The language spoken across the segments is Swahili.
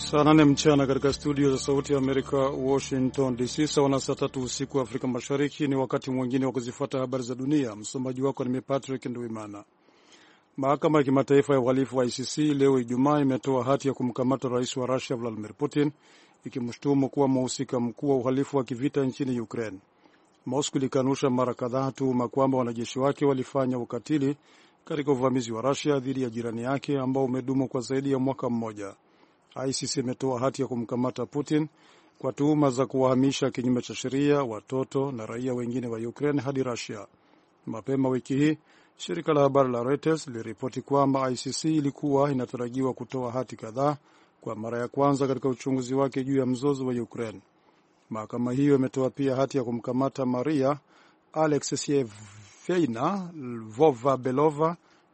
Saa 8 mchana katika studio za Sauti ya Amerika, Washington DC, sawa na saa 3 usiku wa Afrika Mashariki. Ni wakati mwingine wa kuzifuata habari za dunia. Msomaji wako ni Patrick Nduimana. Mahakama ya Kimataifa ya Uhalifu wa ICC leo Ijumaa imetoa hati ya kumkamata rais wa Russia Vladimir Putin, ikimshutumu kuwa mhusika mkuu wa uhalifu wa kivita nchini Ukraine. Moscow ilikanusha mara kadhaa tuhuma kwamba wanajeshi wake walifanya ukatili katika uvamizi wa Russia dhidi ya jirani yake ambao umedumu kwa zaidi ya mwaka mmoja. ICC imetoa hati ya kumkamata Putin kwa tuhuma za kuwahamisha kinyume cha sheria watoto na raia wengine wa Ukraine hadi Russia. Mapema wiki hii, shirika la habari la Reuters liliripoti kwamba ICC ilikuwa inatarajiwa kutoa hati kadhaa kwa mara ya kwanza katika uchunguzi wake juu ya mzozo wa Ukraine. Mahakama hiyo imetoa pia hati ya kumkamata Maria Alexeyevna Lvova-Belova,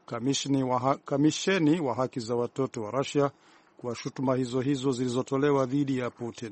kamisheni wa haki za watoto wa Russia, kwa shutuma hizo zilizotolewa dhidi ya Putin.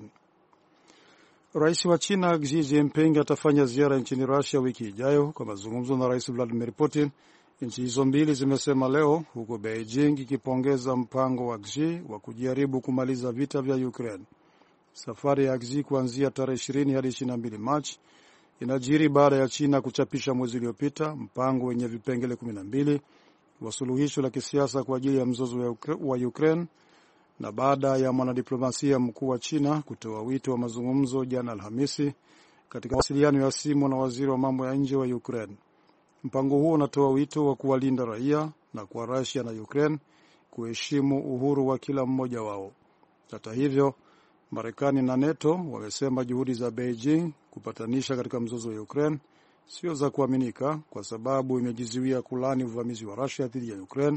Rais wa China Xi Jinping atafanya ziara nchini Russia wiki ijayo kwa mazungumzo na Rais Vladimir Putin, nchi hizo mbili zimesema leo, huku Beijing ikipongeza mpango wa Xi wa kujaribu kumaliza vita vya Ukraine. Safari ya Xi kuanzia tarehe 20 hadi 22 Machi inajiri baada ya China kuchapisha mwezi uliopita mpango wenye vipengele 12 wa suluhisho la kisiasa kwa ajili ya mzozo wa Ukraine, na baada ya mwanadiplomasia mkuu wa China kutoa wito wa mazungumzo jana Alhamisi katika mawasiliano ya simu na waziri wa mambo ya nje wa Ukraine. Mpango huo unatoa wito wa kuwalinda raia na kwa Russia na Ukraine kuheshimu uhuru wa kila mmoja wao. Hata hivyo, Marekani na NATO wamesema juhudi za Beijing kupatanisha katika mzozo wa Ukraine sio za kuaminika, kwa sababu imejizuia kulani uvamizi wa Russia dhidi ya Ukraine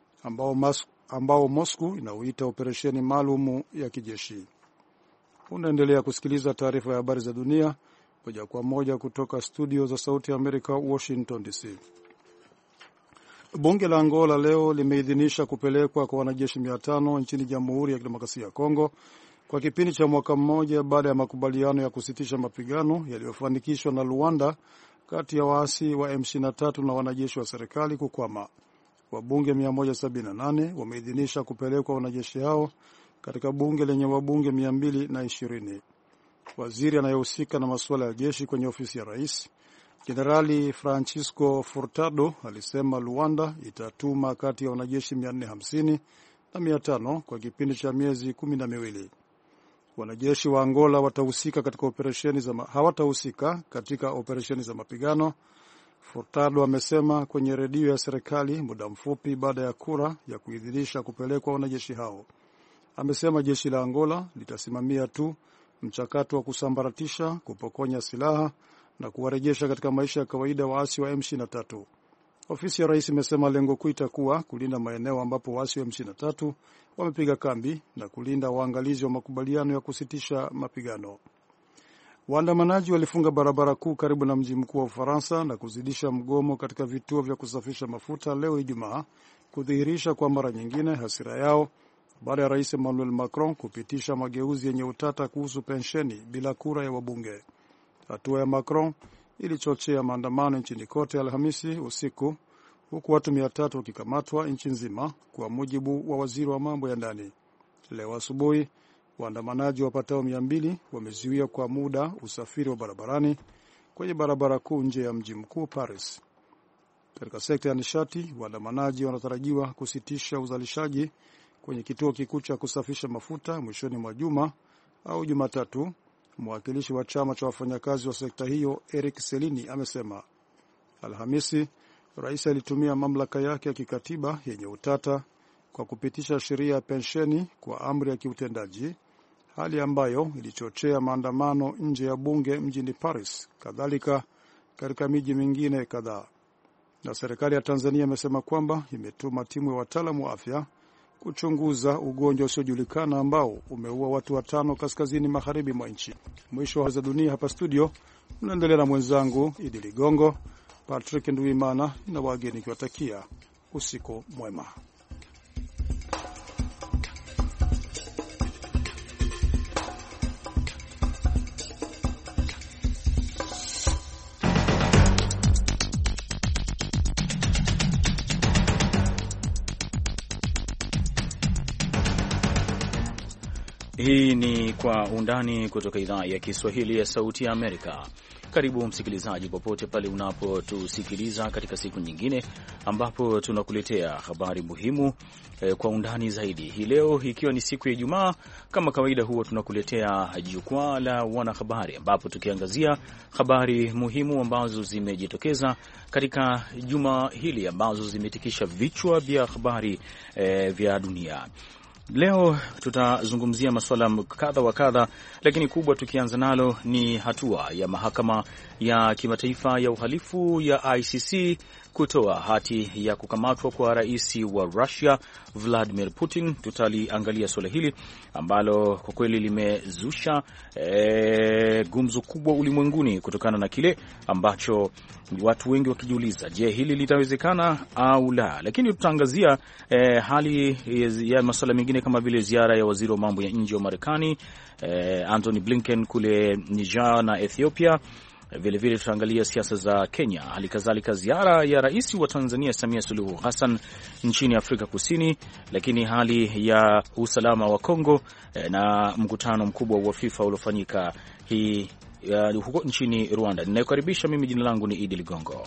ambao Moscow inauita operesheni maalum ya kijeshi. Unaendelea kusikiliza taarifa ya habari za dunia moja kwa moja kutoka studio za Sauti ya Amerika, Washington DC. Bunge la Angola leo limeidhinisha kupelekwa kwa wanajeshi 500 nchini Jamhuri ya Kidemokrasia ya Kongo kwa kipindi cha mwaka mmoja baada ya makubaliano ya kusitisha mapigano yaliyofanikishwa na Luanda kati ya waasi wa M23 na wanajeshi wa serikali kukwama. Wabunge 178 wameidhinisha kupelekwa wanajeshi hao katika bunge lenye wabunge 220. Waziri anayehusika na masuala ya jeshi kwenye ofisi ya rais, Jenerali Francisco Furtado, alisema Luanda itatuma kati ya wanajeshi 450 na 500 kwa kipindi cha miezi 12. Wanajeshi wa Angola hawatahusika katika operesheni za mapigano, Furtado amesema kwenye redio ya serikali muda mfupi baada ya kura ya kuidhinisha kupelekwa wanajeshi hao. Amesema jeshi la Angola litasimamia tu mchakato wa kusambaratisha, kupokonya silaha na kuwarejesha katika maisha ya kawaida waasi wa M23. Ofisi ya rais imesema lengo kuu itakuwa kulinda maeneo ambapo waasi wa M23 wamepiga kambi na kulinda waangalizi wa makubaliano ya kusitisha mapigano. Waandamanaji walifunga barabara kuu karibu na mji mkuu wa Ufaransa na kuzidisha mgomo katika vituo vya kusafisha mafuta leo Ijumaa, kudhihirisha kwa mara nyingine hasira yao baada ya Rais Emmanuel Macron kupitisha mageuzi yenye utata kuhusu pensheni bila kura ya wabunge. Hatua ya Macron ilichochea maandamano nchini kote Alhamisi usiku, huku watu 300 wakikamatwa nchi nzima, kwa mujibu wa waziri wa mambo ya ndani. Leo asubuhi, waandamanaji wapatao 200 wamezuia kwa muda usafiri wa barabarani kwenye barabara kuu nje ya mji mkuu Paris. Katika sekta ya nishati, waandamanaji wanatarajiwa kusitisha uzalishaji kwenye kituo kikuu cha kusafisha mafuta mwishoni mwa juma au Jumatatu. Mwakilishi wa chama cha wafanyakazi wa sekta hiyo Eric Selini amesema. Alhamisi, rais alitumia mamlaka yake ya kikatiba yenye utata kwa kupitisha sheria ya pensheni kwa amri ya kiutendaji, hali ambayo ilichochea maandamano nje ya bunge mjini Paris, kadhalika katika miji mingine kadhaa. Na serikali ya Tanzania imesema kwamba imetuma timu ya wataalamu wa afya kuchunguza ugonjwa usiojulikana ambao umeua watu 5 kaskazini magharibi mwa nchi. Mwisho wa za dunia hapa studio, mnaendelea na mwenzangu Idi Ligongo. Patrick Nduimana na wageni kiwatakia usiku mwema. Hii ni Kwa Undani kutoka idhaa ya Kiswahili ya Sauti ya Amerika. Karibu msikilizaji, popote pale unapotusikiliza katika siku nyingine ambapo tunakuletea habari muhimu kwa undani zaidi. Hii leo ikiwa ni siku ya Ijumaa, kama kawaida huwa tunakuletea jukwaa la wanahabari, ambapo tukiangazia habari muhimu ambazo zimejitokeza katika juma hili ambazo zimetikisha vichwa vya habari vya dunia. Leo tutazungumzia masuala kadha wa kadha, lakini kubwa tukianza nalo ni hatua ya mahakama ya kimataifa ya uhalifu ya ICC kutoa hati ya kukamatwa kwa rais wa Russia Vladimir Putin. Tutaliangalia suala hili ambalo kwa kweli limezusha gumzo kubwa ulimwenguni kutokana na kile ambacho watu wengi wakijiuliza, je, hili litawezekana au la? Lakini tutaangazia hali ya masuala mengine kama vile ziara ya waziri wa mambo ya nje wa Marekani Anthony Blinken kule Niger na Ethiopia. Vilevile tutaangalia siasa za Kenya, hali kadhalika ziara ya rais wa Tanzania Samia Suluhu Hassan nchini Afrika Kusini, lakini hali ya usalama wa Kongo na mkutano mkubwa wa FIFA uliofanyika huko nchini Rwanda. Ninayokaribisha mimi, jina langu ni Idi Ligongo.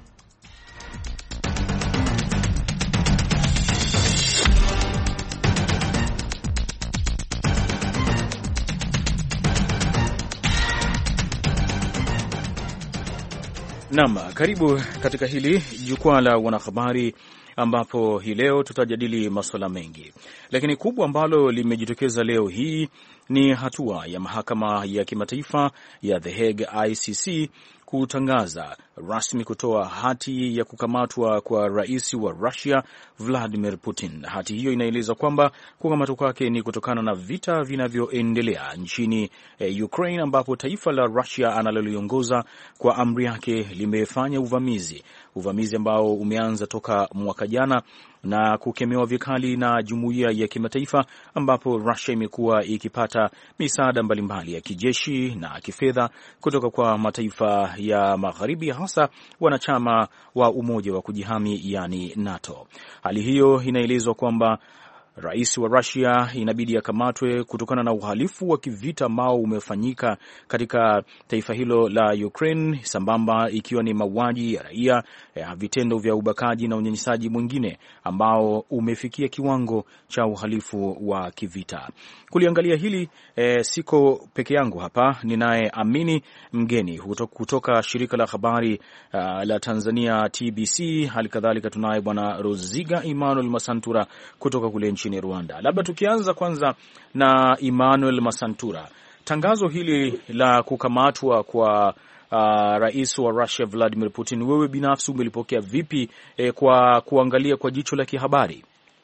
Naam, karibu katika hili jukwaa la wanahabari ambapo hii leo tutajadili masuala mengi, lakini kubwa ambalo limejitokeza leo hii ni hatua ya mahakama ya kimataifa ya The Hague ICC kutangaza rasmi kutoa hati ya kukamatwa kwa rais wa Russia Vladimir Putin. Hati hiyo inaeleza kwamba kukamatwa kwake ni kutokana na vita vinavyoendelea nchini Ukraine, ambapo taifa la Russia analoliongoza kwa amri yake limefanya uvamizi ambao umeanza toka mwaka jana na kukemewa vikali na jumuiya ya kimataifa, ambapo Russia imekuwa ikipata misaada mbalimbali ya kijeshi na kifedha kutoka kwa mataifa ya magharibi, hasa wanachama wa umoja wa kujihami yani NATO. Hali hiyo inaelezwa kwamba rais wa Russia inabidi akamatwe kutokana na uhalifu wa kivita ambao umefanyika katika taifa hilo la Ukraine, sambamba ikiwa ni mauaji ya raia, vitendo vya ubakaji na unyanyasaji mwingine ambao umefikia kiwango cha uhalifu wa kivita. Kuliangalia hili siko peke yangu hapa, ninaye Amini Mgeni kutoka shirika la habari la Tanzania TBC, hali kadhalika tunaye bwana Roziga Emmanuel Masantura kutoka kule nchini Rwanda. Labda tukianza kwanza na Emmanuel Masantura, tangazo hili la kukamatwa kwa rais wa Russia Vladimir Putin, wewe binafsi umelipokea vipi kwa kuangalia kwa jicho la kihabari?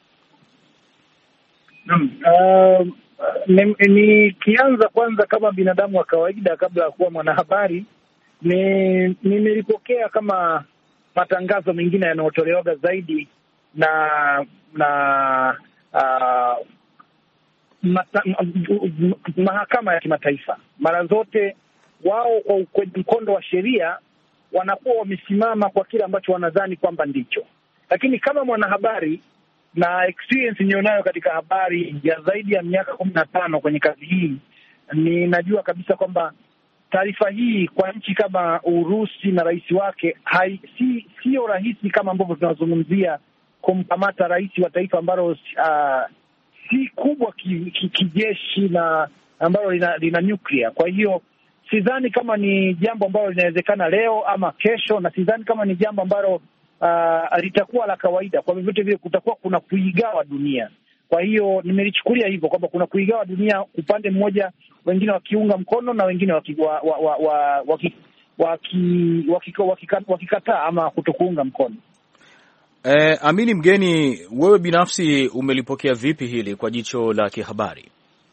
Nikianza kwanza kama binadamu wa kawaida kabla ya kuwa mwanahabari, nimelipokea kama matangazo mengine yanayotolewa zaidi na mahakama ya kimataifa. Mara zote wao kwa mkondo wa sheria wanakuwa wamesimama kwa kile ambacho wanadhani kwamba ndicho, lakini kama mwanahabari na experience nilionayo katika habari ya zaidi ya miaka 15 kwenye kazi hii, ninajua kabisa kwamba taarifa hii kwa nchi kama Urusi na rais wake sio rahisi kama ambavyo tunazungumzia kumkamata rais wa taifa ambalo si kubwa kijeshi na ambalo lina nuclear. Kwa hiyo sidhani kama ni jambo ambalo linawezekana leo ama kesho, na sidhani kama ni jambo ambalo litakuwa la kawaida. Kwa vyovyote vile kutakuwa kuna kuigawa dunia. Kwa hiyo nimelichukulia hivyo kwamba kuna kuigawa dunia, upande mmoja wengine wakiunga mkono na wengine wakikataa ama kutokuunga mkono. Amini Mgeni, wewe binafsi umelipokea vipi hili kwa jicho la kihabari?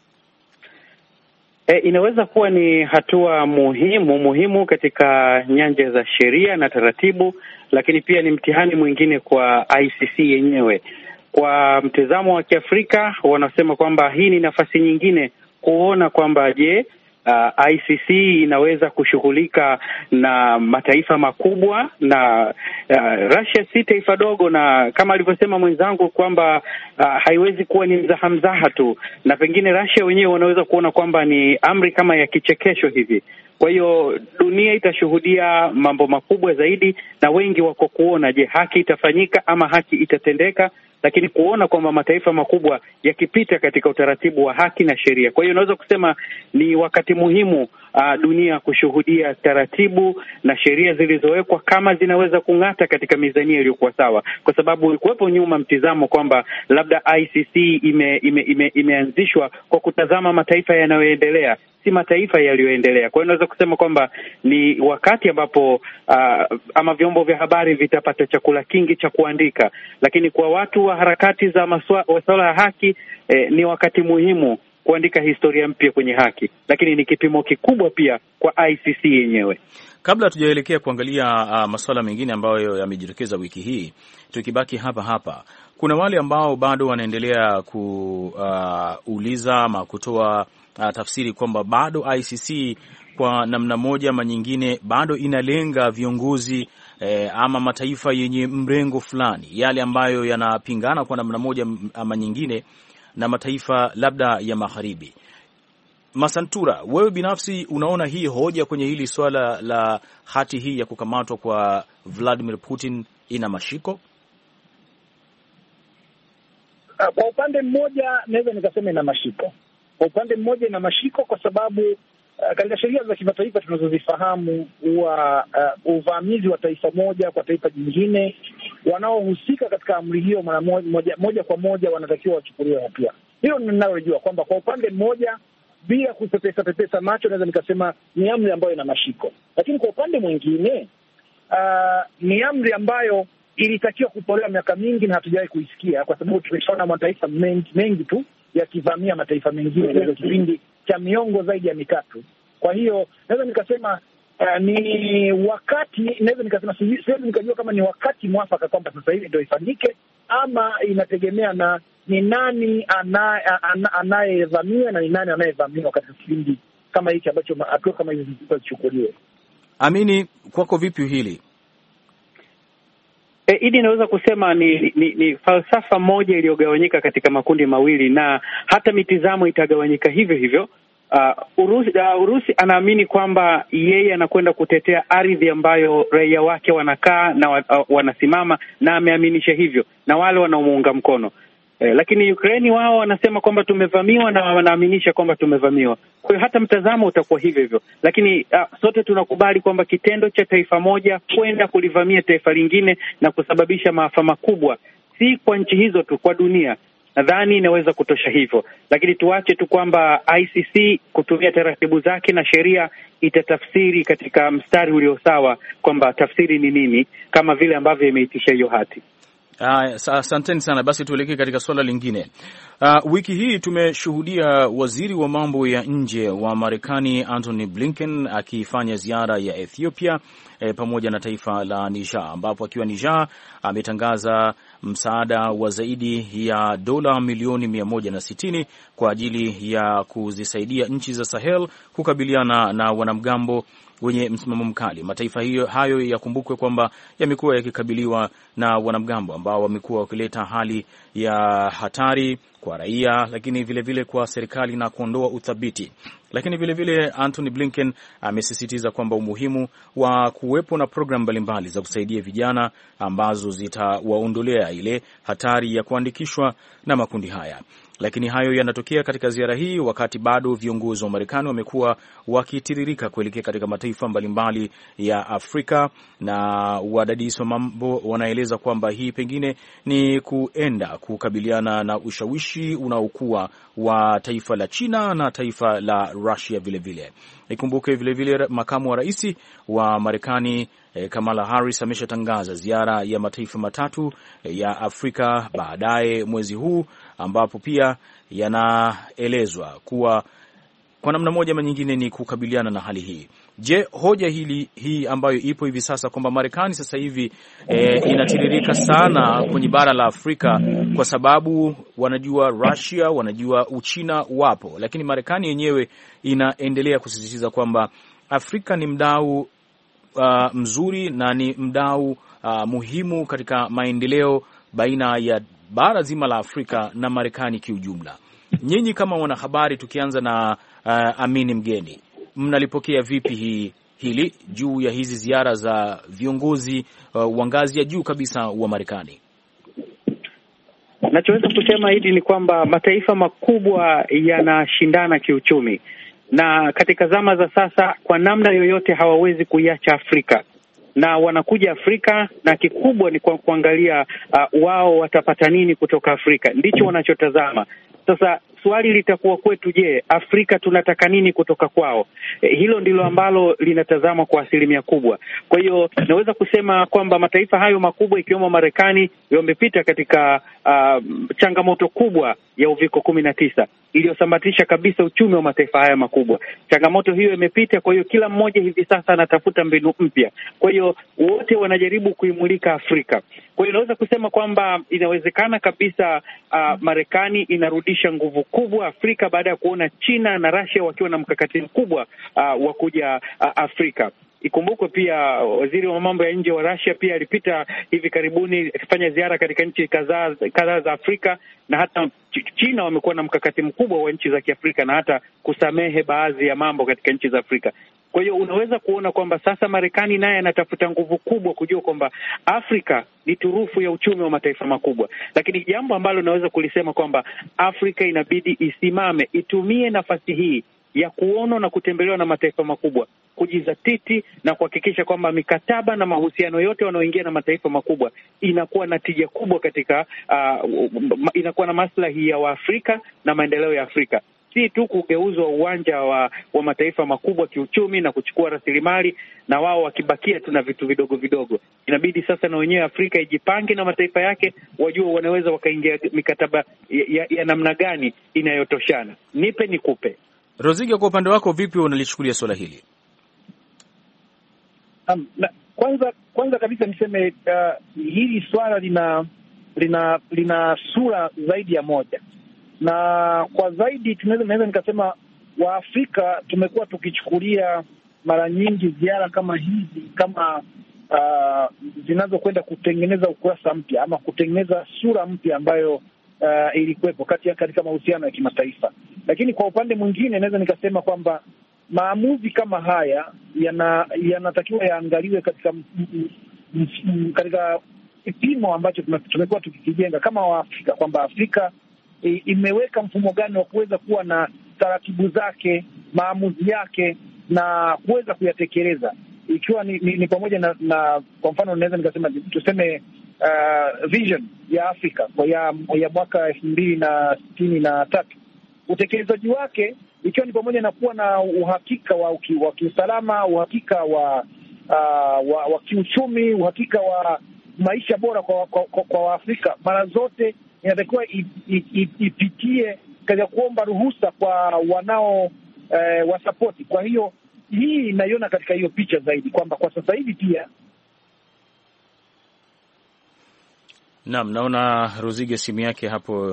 Inaweza kuwa ni hatua muhimu katika nyanja za sheria na taratibu, lakini pia ni mtihani mwingine kwa ICC yenyewe. Kwa mtazamo wa Kiafrika wanasema kwamba hii ni nafasi nyingine kuona kwamba je, ICC inaweza kushughulika na mataifa makubwa na Russia si taifa dogo, na kama alivyosema mwenzangu kwamba haiwezi kuwa ni mzaha tu, na pengine Russia wenyewe wanaweza kuona kwamba ni amri kama ya kichekesho hivi. Kwa hiyo dunia itashuhudia mambo makubwa zaidi, na wengi wako kuona, je, haki itafanyika ama haki itatendeka, lakini kuona kwamba mataifa makubwa yakipita katika utaratibu wa haki na sheria. Kwa hiyo unaweza kusema ni wakati muhimu dunia kushuhudia taratibu na sheria zilizowekwa kama zinaweza kung'ata katika mizania iliyokuwa sawa, kwa sababu ulikuwepo nyuma mtizamo kwamba labda ICC imeanzishwa kwa kutazama mataifa yanayoendelea, si mataifa yaliyoendelea. Kwa hiyo naweza kusema kwamba ni wakati ambapo ama vyombo vya habari vitapata chakula kingi cha kuandika, lakini kwa watu wa harakati za masuala ya haki ni wakati muhimu kuandika historia mpya kwenye haki, lakini ni kipimo kikubwa pia kwa ICC yenyewe. Kabla tujaelekea kuangalia masuala mengine ambayo yamejitokeza wiki hii, tukibaki hapa, kuna wale ambao bado wanaendelea kuuliza ama kutoa tafsiri kwamba bado ICC kwa namna moja ama nyingine bado inalenga viongozi ama mataifa yenye mrengo fulani, yale ambayo yanapingana kwa namna moja ama nyingine na mataifa labda ya magharibi. Masantura, wewe binafsi unaona hii hoja kwenye hili swala la hati hii ya kukamatwa kwa Vladimir Putin ina mashiko? Kwa upande mmoja naweza nikasema ina mashiko. Kwa upande mmoja ina mashiko kwa sababu katika sheria za kimataifa tunazozifahamu huwa uvamizi wa taifa moja kwa taifa jingine, wanaohusika katika amri hiyo mara moja kwa moja wanatakiwa wachukuliwe hatua. Hilo ninalojua kwamba kwa upande mmoja, bila kupepesa macho, naweza nikasema ni amri ambayo ina mashiko, lakini kwa upande mwingine ni amri ambayo ilitakiwa kutolewa miaka mingi na hatujawahi kuisikia, kwa sababu tumeshaona mataifa mengi tu yakivamia mataifa mengine katika kipindi cha miongo zaidi ya mitatu. Kwa hiyo naweza nikasema ni wakati, naweza nikasema siwezi nikajua kama ni wakati mwafaka kwamba sasa hivi ndio ifanyike, ama inategemea na ni nani anayevamia na ni nani anayevamiwa katika kipindi kama hiki ambacho hatua kama hizi zichukuliwe. Amini, kwako vipi hili? Idi, naweza kusema ni falsafa moja iliyogawanyika katika makundi mawili, na hata mitizamo itagawanyika hivyo hivyo. Urusi anaamini kwamba yeye anakwenda kutetea ardhi ambayo raia wake wanakaa na wanasimama, na ameaminisha hivyo na wale wanaomuunga mkono. Lakini Ukraine wao wanasema kwamba tumevamiwa na wanaaminisha kwamba tumevamiwa. Kwa hiyo hata mtazamo utakuwa hivyo hivyo. Lakini sote tunakubali kwamba kitendo cha taifa moja kwenda kulivamia taifa lingine na kusababisha maafa makubwa, si kwa nchi hizo tu, kwa dunia, nadhani inaweza kutosha hivyo. Lakini tuache tu kwamba ICC kutumia taratibu zake na sheria itatafsiri katika mstari ulio sawa kwamba tafsiri ni nini, kama vile ambavyo imeitisha hiyo hati. Asanteni sana. Basi tuelekee katika swala lingine. Wiki hii tumeshuhudia waziri wa mambo ya nje wa Marekani Antony Blinken akifanya ziara ya Ethiopia pamoja na taifa la Niger, ambapo akiwa Niger ametangaza msaada wa zaidi ya dola milioni 160 kwa ajili ya kuzisaidia nchi za Sahel kukabiliana na wanamgambo wenye msimamo mkali. Mataifa hayo yakumbukwe kwamba yamekuwa yakikabiliwa na wanamgambo ambao wamekuwa wakileta hali ya hatari kwa raia, lakini vile kwa serikali na kuondoa uthabiti. Lakini vile Anthony Blinken amesisitiza kwamba umuhimu wa kuwepo na programu mbalimbali za kusaidia vijana ambazo zitawaondolea ile hatari ya kuandikishwa na makundi haya. Lakini hayo yanatokea katika ziara hii wakati bado viongozi wa Marekani wamekuwa wakitiririka kuelekea katika mataifa mbalimbali ya Afrika, na wadadisi wa mambo wanaeleza kwamba hii pengine ni kuenda kukabiliana na ushawishi unaokuwa wa taifa la China na taifa la Russia vile. Ikumbuke vile makamu wa rais wa Marekani Kamala Harris ameshatangaza ziara ya mataifa matatu ya Afrika baadaye mwezi huu, ambapo pia yanaelezwa kuwa kwa namna moja ama nyingine ni kukabiliana na hali hii. Je, hoja hii ambayo ipo hivi sasa kwamba Marekani sasa hivi inatiririka sana kwenye bara la Afrika kwa sababu wanajua Russia, wanajua Uchina wapo, lakini Marekani yenyewe inaendelea kusisitiza kwamba Afrika ni mdau mzuri na ni mdau muhimu katika maendeleo baina ya bara zima la Afrika na Marekani kiujumla. Nyinyi kama wanahabari, tukianza na Amini Mgeni, mnalipokea vipi hili juu ya hizi ziara za viongozi wa ngazi ya juu kabisa wa Marekani? Nachoweza kusema hili ni kwamba mataifa makubwa yanashindana kiuchumi, na katika zama za sasa kwa namna yoyote hawawezi kuiacha Afrika, na wanakuja Afrika na kikubwa ni kuangalia wao watapata nini kutoka Afrika. Ndicho wanachotazama. Sasa swali litakuwa kwetu, je, Afrika tunataka nini kutoka kwao? Hilo ndilo ambalo linatazama kwa asilimia kubwa. Kwa hiyo naweza kusema kwamba mataifa hayo makubwa ikiwemo Marekani yamepita katika changamoto kubwa ya uviko 19 iliyosambatisha kabisa uchumi wa mataifa haya makubwa. Changamoto hiyo imepita, kwa hiyo kila mmoja hivi sasa anatafuta mbinu mpya. Kwa hiyo wote wanajaribu kuimulika Afrika. Kwa hiyo naweza kusema kwamba inawezekana kabisa Marekani inarudisha nguvu kubwa Afrika baada ya kuona China na Russia wakiwa na mkakati mkubwa wa kuja Afrika. Ikumbukwe pia waziri wa mambo ya nje wa Russia pia alipita hivi karibuni akifanya ziara katika nchi kadhaa za Afrika, na hata China wamekuwa na mkakati mkubwa wa nchi za Kiafrika na hata kusamehe baadhi ya mambo katika nchi za Afrika. Kwa hiyo unaweza kuona kwamba sasa Marekani naye anatafuta nguvu kubwa kujua kwamba Afrika ni turufu ya uchumi wa mataifa makubwa. Lakini jambo ambalo naweza kulisema kwamba Afrika inabidi isimame, itumie nafasi hii ya kuonwa na kutembelewa na mataifa makubwa, kujizatiti na kuhakikisha kwamba mikataba na mahusiano yote wanaoingia na mataifa makubwa inakuwa na tija kubwa katika inakuwa na maslahi ya Waafrika na maendeleo ya Afrika, si tu kugeuzwa uwanja wa mataifa makubwa kiuchumi na kuchukua rasilimali na wao wakibakia tu na vitu vidogo vidogo. Inabidi sasa na wenyewe Afrika ijipange na mataifa yake, wajua wanaweza wakaingia mikataba ya namna gani inayotoshana. Nipe nikupe. Roziga, kwa upande wako vipi unalichukulia swala hili? Kwanza kabisa niseme hili swala lina sura zaidi ya moja, na kwa zaidi naweza nikasema Waafrika tumekuwa tukichukulia mara nyingi ziara kama hizi kama zinazokwenda kutengeneza ukurasa mpya ama kutengeneza sura mpya ambayo ilikuwepo katika mahusiano ya kimataifa. Lakini kwa upande mwingine naweza nikasema kwamba maamuzi kama haya yanatakiwa yaangaliwe katika kipimo ambacho tumekuwa tukikijenga kama Waafrika, kwamba Afrika imeweka mfumo gani wa kuweza kuwa na taratibu zake, maamuzi yake na kuweza kuyatekeleza, ikiwa ni pamoja na kwa mfano naweza nikasema tuseme vision ya Afrika ya mwaka 2063, utekelezaji wake ikiwa ni pamoja na kuwa na uhakika wa kiusalama, uhakika wa kiuchumi, uhakika wa maisha bora kwa Waafrika. Mara zote inatakiwa ipitie katika kuomba ruhusa kwa wanao wasapoti. Kwa hiyo hii inaiona katika hiyo picha zaidi kwamba kwa sasa hivi pia. Naam, naona Rozige simu yake hapo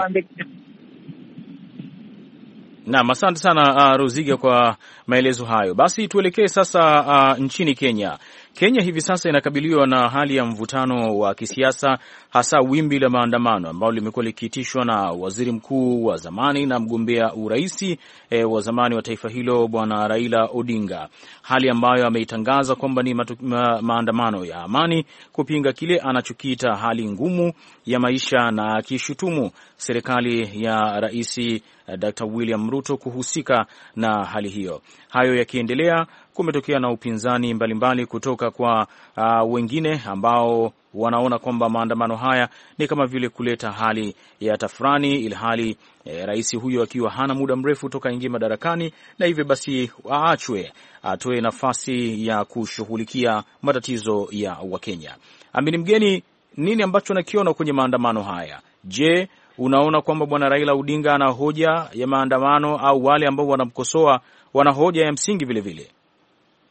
Naam, asante sana Rozige kwa maelezo hayo. Basi tuelekee sasa nchini Kenya. Kenya hivi sasa inakabiliwa na hali ya mvutano wa kisiasa, hasa wimbi la maandamano ambalo limekuwa likiitishwa na waziri mkuu wa zamani na mgombea uraisi wa zamani wa taifa hilo Bwana Raila Odinga, hali ambayo ameitangaza kwamba ni maandamano ya amani kupinga kile anachokiita hali ngumu ya maisha, na akishutumu serikali ya Rais Dr. William Ruto kuhusika na hali hiyo. Hayo yakiendelea, kumetokea na upinzani mbalimbali kutoka kwa wengine ambao wanaona kwamba maandamano haya ni kama vile kuleta hali ya tafrani, ilhali rais huyo akiwa hana muda mrefu toka ingie madarakani, na hivyo basi atoe nafasi ya kushughulikia matatizo ya Wakenya. Amini Mgeni, nini ambacho nakiona kwenye maandamano haya? Je, unaona kwamba bwana Raila Odinga ana hoja ya maandamano au wale ambao wanamkosoa wana hoja ya msingi vile vile?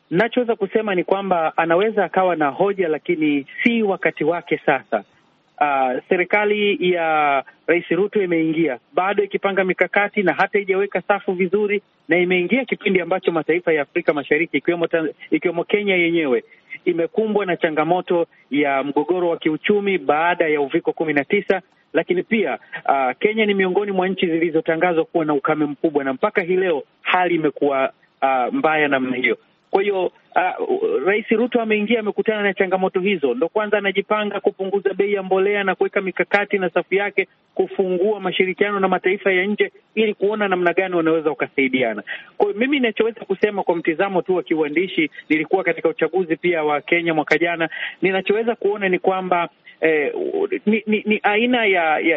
Nachoweza kusema ni kwamba anaweza akawa na hoja, lakini si wakati wake sasa. Serikali ya Rais Ruto imeingia bado ikipanga mikakati na hata haijaweka safu vizuri, na imeingia kipindi ambacho mataifa ya Afrika Mashariki ikiwemo Kenya yenyewe imekumbwa na changamoto ya mgogoro wa kiuchumi baada ya uviko 19, lakini pia Kenya ni miongoni mwa nchi zilizotangazwa kuwa na ukame mkubwa, na mpaka hii leo hali imekuwa mbaya namna hiyo. Kwa hiyo Rais Ruto ameingia, amekutana na changamoto hizo, ndo kwanza anajipanga kupunguza bei ya mbolea na kuweka mikakati na safu yake kufungua mashirikiano na mataifa ya nje ili kuona namna gani wanaweza wakasaidiana. Kwa hiyo mimi ninachoweza kusema kwa mtizamo tu wa kiuandishi, nilikuwa katika uchaguzi pia wa Kenya mwaka jana, ninachoweza kuona ni kwamba ni aina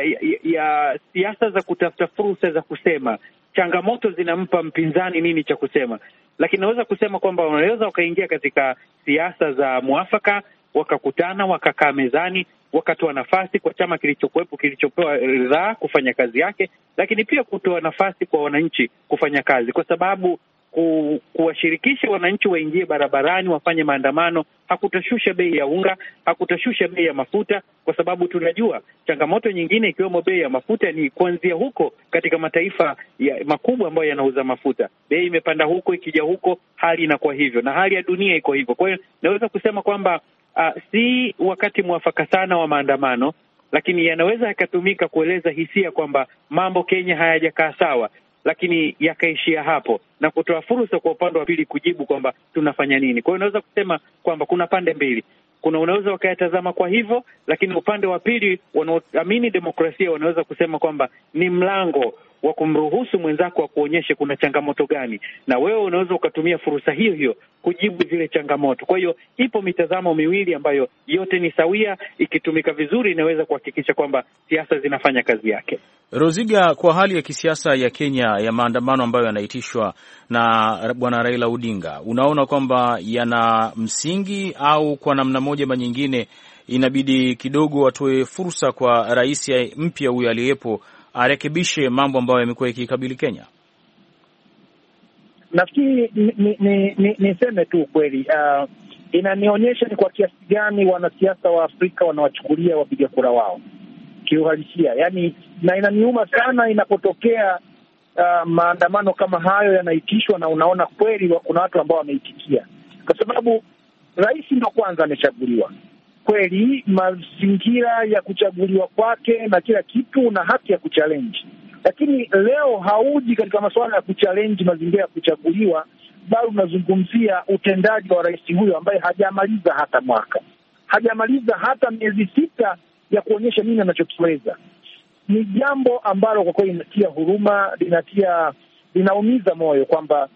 ya siasa za kutafuta fursa za kusema changamoto zinampa mpinzani nini cha kusema, lakini naweza kusema kwamba wanaweza wakaingia katika siasa za mwafaka, wakakutana, wakakaa mezani, wakatoa nafasi kwa chama kilichokuwepo, kilichopewa ridhaa kufanya kazi yake, lakini pia kutoa nafasi kwa wananchi kufanya kazi, kwa sababu kuwashirikisha wananchi waingie barabarani wafanye maandamano hakutashusha bei ya unga, hakutashusha bei ya mafuta, kwa sababu tunajua changamoto nyingine ikiwemo bei ya mafuta ni kuanzia huko katika mataifa makubwa ambayo yanauza mafuta. Bei imepanda huko, ikija huko hali inakuwa hivyo, na hali ya dunia iko hivyo. Kwa hiyo naweza kusema kwamba si wakati mwafaka sana wa maandamano, lakini yanaweza yakatumika kueleza hisia kwamba mambo Kenya hayajakaa sawa, lakini yakaishia hapo na kutoa fursa kwa upande wa pili kujibu kwamba tunafanya nini. Kwa hiyo unaweza kusema kwamba kuna pande mbili. Unaweza wakayatazama kwa hivyo, lakini upande wa pili wanaoamini demokrasia wanaweza kusema kwamba ni mlango wa kumruhusu mwenzako wa kuonyesha kuna changamoto gani, na wewe unaweza ukatumia fursa hiyo hiyo kujibu zile changamoto. Kwa hiyo ipo mitazamo miwili ambayo yote ni sawia, ikitumika vizuri inaweza kuhakikisha kwamba siasa zinafanya kazi yake. Roziga, kwa hali ya kisiasa ya Kenya ya maandamano ambayo yanaitishwa na Bwana Raila Odinga, unaona kwamba yana msingi au kwa namna moja ama nyingine inabidi kidogo watoe fursa kwa rais mpya huyo aliyepo arekebishe mambo ambayo yamekuwa yakikabili Kenya? Nafikiri niseme tu kweli, inanionyesha ni kwa kiasi gani wanasiasa wa Afrika wanawachukulia wapiga kura wao kiuhalisia. Yani, na inaniuma sana inapotokea maandamano kama hayo yanaitishwa na unaona kweli kuna watu ambao wameitikia, kwa sababu rais ndo kwanza amechaguliwa. Kweli mazingira ya kuchaguliwa kwake na kila kitu na haki ya kuchallenge, lakini leo hauji katika masuala ya kuchallenge mazingira ya kuchaguliwa, bali unazungumzia utendaji wa rais huyo ambaye hajamaliza hata mwaka, hajamaliza hata miezi 6 ya kuonyesha nini anachokiweza. Ni jambo ambalo kwa kweli linatia huruma, linaumiza moyo kwamba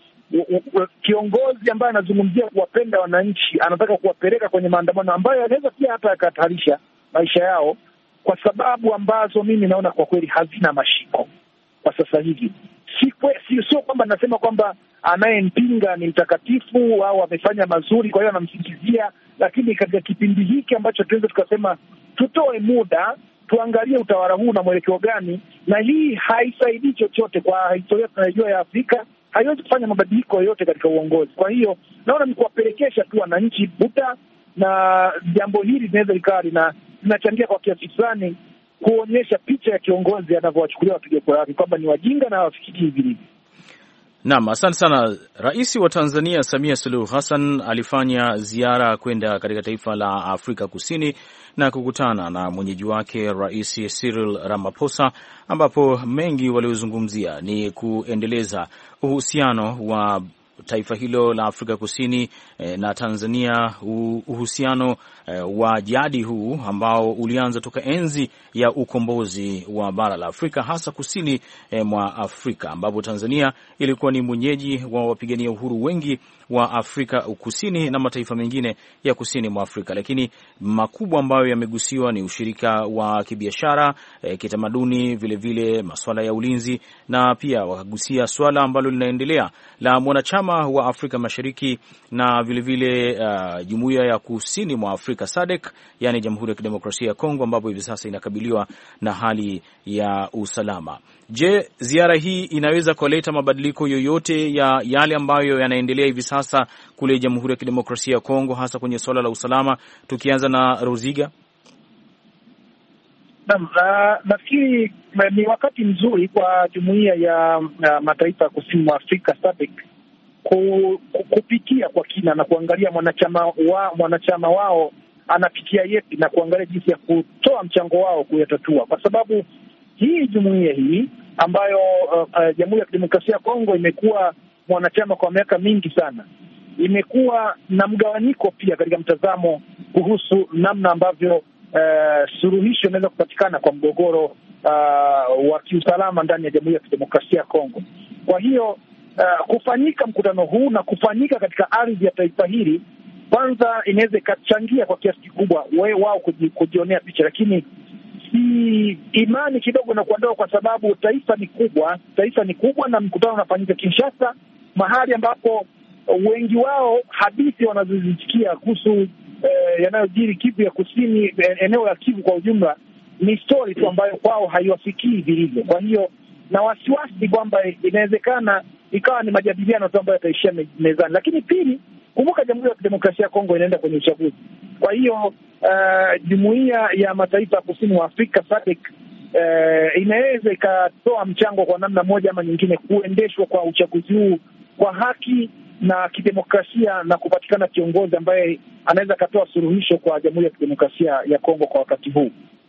kiongozi ambaye anazungumzia kuwapenda wananchi anataka kuwapeleka kwenye maandamano ambayo yanaweza pia hata yakahatarisha maisha yao, kwa sababu ambazo mimi naona kwa kweli hazina mashiko kwa sasa hivi. Sio kwamba nasema kwamba anayempinga ni mtakatifu au amefanya mazuri kwa hiyo anamsingizia, lakini katika kipindi hiki ambacho tunaweza tukasema tutoe muda tuangalie utawala huu na mwelekeo gani, na hii haisaidii chochote kwa historia tunayojua ya Afrika. Haiwezi kufanya mabadiliko yoyote katika uongozi. Kwa hiyo naona ni kuwapelekesha tu wananchi buta, na jambo hili linaweza likawa linachangia kwa kiasi fulani kuonyesha picha ya kiongozi anavyowachukulia wapiga kura wake kwamba ni wajinga na hawafikiri hivi. Naam, asante sana. Rais wa Tanzania Samia Suluhu Hassan alifanya ziara kwenda katika taifa la Afrika Kusini na kukutana na mwenyeji wake Rais Cyril Ramaphosa, ambapo mengi waliozungumzia ni kuendeleza uhusiano wa taifa hilo la Afrika Kusini na Tanzania, uhusiano wa jadi huu ambao ulianza toka enzi ya ukombozi wa bara la Afrika, hasa kusini mwa Afrika, ambapo Tanzania ilikuwa ni mwenyeji wa wapigania uhuru wengi wa Afrika Kusini na mataifa mengine ya kusini mwa Afrika. Lakini makubwa ambayo yamegusiwa ni ushirika wa kibiashara, kitamaduni, vile vile masuala ya ulinzi, na pia wakagusia swala ambalo linaendelea la mwanachama usalama wa Afrika Mashariki na vilevile Jumuiya ya Kusini mwa Afrika SADC, yani Jamhuri ya Kidemokrasia ya Kongo, ambapo hivi sasa inakabiliwa na hali ya usalama. Je, ziara hii inaweza kuleta mabadiliko yoyote ya yale ambayo yanaendelea hivi sasa kule Jamhuri ya Kidemokrasia ya Kongo, hasa kwenye swala la usalama? Tukianza na Ruziga. Nafikiri ni wakati mzuri kwa Jumuiya ya Mataifa ya Kusini mwa Afrika SADC kupitia kwa kina na kuangalia mwanachama wao anapitia yepi na kuangalia jinsi ya kutoa mchango wao kuyatatua, kwa sababu hii jumuiya hii ambayo Jamhuri ya Kidemokrasia ya Kongo imekuwa mwanachama kwa miaka mingi sana, imekuwa na mgawanyiko pia katika mtazamo kuhusu namna ambavyo suluhisho inaweza kupatikana kwa mgogoro wa kiusalama ndani ya Jamhuri ya Kidemokrasia ya Kongo. Kwa hiyo kufanyika mkutano huu na kufanyika katika ardhi ya taifa hili, kwanza inaweza ikachangia kwa kiasi kikubwa wao kujionea picha, lakini si imani kidogo na kuondoa, kwa sababu taifa ni kubwa na mkutano unafanyika Kinshasa, mahali ambapo wengi wao hadithi wanazozisikia kuhusu yanayojiri Kivu ya Kusini, eneo la Kivu kwa ujumla, ni story tu ambayo kwao haiwafikii vilivyo. Kwa hiyo na wasiwasi kwamba inawezekana ikawa ni majadiliano tu ambayo yataishia mezani. Lakini pili, kumbuka Jamhuri ya Kidemokrasia ya Kongo inaenda kwenye uchaguzi. Kwa hiyo Jumuiya ya Mataifa ya Kusini mwa Afrika SADC inaweza ikatoa mchango kwa namna moja ama nyingine kuendeshwa kwa uchaguzi huu kwa haki na kidemokrasia na kupatikana kiongozi ambaye anaweza katoa suluhisho kwa Jamhuri ya Kidemokrasia ya Kongo kwa wakati huu.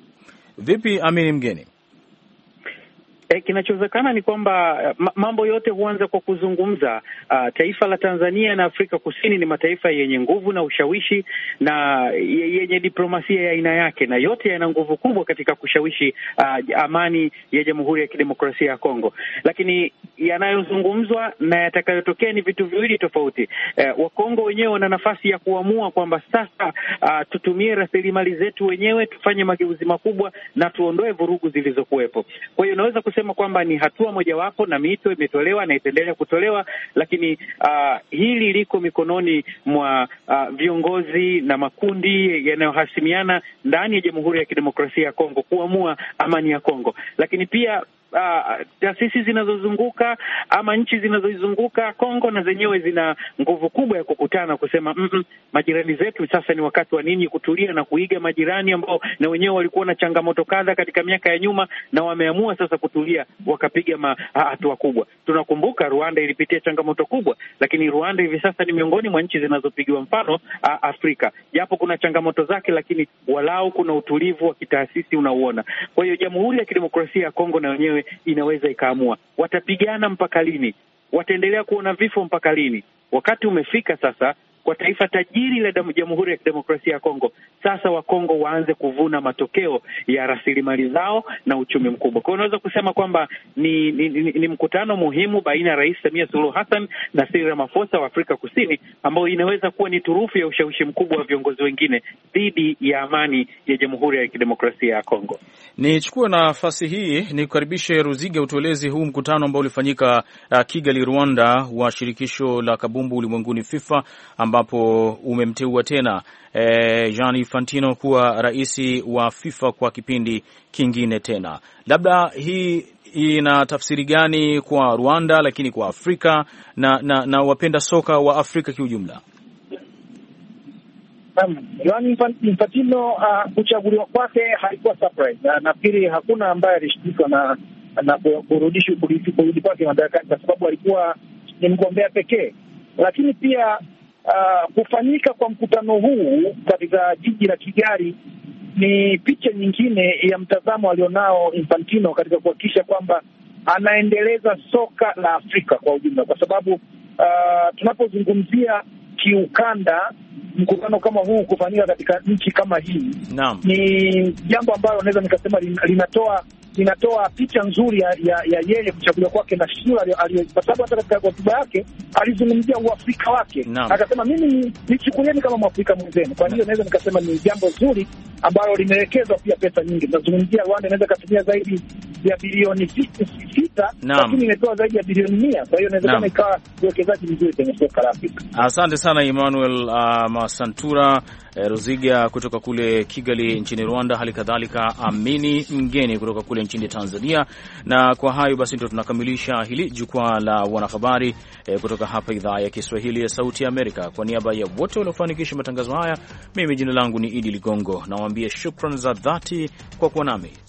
Vipi Amini Mgeni? Kinachowezekana ni kwamba mambo yote huanza kwa kuzungumza. Taifa la Tanzania na Afrika Kusini ni mataifa yenye nguvu na ushawishi na yenye diplomasia ya aina yake, na yote yana nguvu kubwa katika kushawishi amani ya Jamhuri ya Kidemokrasia ya Kongo. Lakini yanayozungumzwa na yatakayotokea ni vitu viwili tofauti. Wakongo wenyewe wana nafasi ya kuamua kwamba sasa tutumie rasilimali zetu wenyewe, tufanye mageuzi makubwa na tuondoe vurugu zilizokuwepo. Kwa hiyo unaweza kusema kwamba ni hatua mojawapo na mito imetolewa na itaendelea kutolewa, lakini hili liko mikononi mwa viongozi na makundi yanayohasimiana ndani ya Jamhuri ya Kidemokrasia ya Kongo kuamua amani ya Kongo. Lakini pia taasisi zinazozunguka ama nchi zinazozunguka Kongo na zenyewe zina nguvu kubwa ya kukutana kusema majirani zetu, sasa ni wakati wa ninyi kutulia na kuiga majirani ambao na wenyewe walikuwa na changamoto kadha katika miaka ya nyuma na wameamua sasa kutulia, wakapiga hatua kubwa. Tunakumbuka Rwanda ilipitia changamoto kubwa, lakini Rwanda hivi sasa ni miongoni mwa nchi zinazopigiwa mfano Afrika. Japo kuna changamoto zake, lakini walau kuna utulivu wa kitaasisi unauona. Kwa hiyo Jamhuri ya Kidemokrasia ya Kongo na wenyewe inaweza ikaamua watapigana mpaka lini, wataendelea kuona vifo mpaka lini. Wakati umefika sasa kwa taifa tajiri la Jamhuri ya Kidemokrasia ya Kongo, sasa Wakongo waanze kuvuna matokeo ya rasilimali zao na uchumi mkubwa. Kwa hiyo unaweza kusema kwamba ni mkutano muhimu baina ya Rais Samia Suluhu Hassan na Cyril Ramaphosa wa Afrika Kusini, ambao inaweza kuwa ni turufu ya ushawishi mkubwa wa viongozi wengine dhidi ya amani ya Jamhuri ya Kidemokrasia ya Kongo. Nichukue nafasi hii nikukaribishe Ruziga, utueleze huu mkutano ambao ulifanyika Kigali, Rwanda, wa shirikisho la kabumbu ulimwenguni FIFA, ambapo umemteua tena Gianni Infantino kuwa rais wa FIFA kwa kipindi kingine tena. Labda hii ina tafsiri gani kwa Rwanda, lakini kwa Afrika na wapenda soka wa Afrika kiujumla? Gianni Infantino kuchaguliwa kwake haikuwa surprise. Nafikiri hakuna ambaye alishtukizwa na kurudi kwake madarakani, kwa sababu alikuwa ni mgombea pekee. Lakini pia kufanyika kwa mkutano huu katika jiji la Kigali ni picha nyingine ya mtazamo alionao Infantino katika kuhakikisha kwamba anaendeleza soka la Afrika kwa ujumla, kwa sababu tunapozungumzia kiukanda, mkutano kama huu kufanyika katika nchi kama hii ni jambo ambalo naweza nikasema linatoa picha nzuri ya yeye kuchaguliwa kwake na sura kwa sababu hata katika hotuba yake alizungumzia uafrika wake. Akasema mimi nichukulieni kama Mwafrika mwenzenu. Kwa hiyo naweza nikasema ni jambo zuri ambalo limewekezwa pia pesa nyingi. Tunazungumzia Rwanda inaweza kutumia zaidi ya bilioni 6, lakini imetoa zaidi ya bilioni 100. Kwa hiyo inawezekana ikawa uwekezaji mzuri kwenye soka la Afrika. Asante sana Emmanuel Masantura Ruziga kutoka kule Kigali nchini Rwanda, hali kadhalika Amini Mgeni kutoka kule nchini Tanzania. Na kwa hayo basi ndio tunakamilisha hili jukwaa la wanahabari kutoka hapa idhaa ya Kiswahili ya Sauti ya Amerika. Kwa niaba ya wote waliofanikisha matangazo haya, mimi jina langu ni Idi Ligongo, nawaambia shukrani za dhati kwa kuwa nami.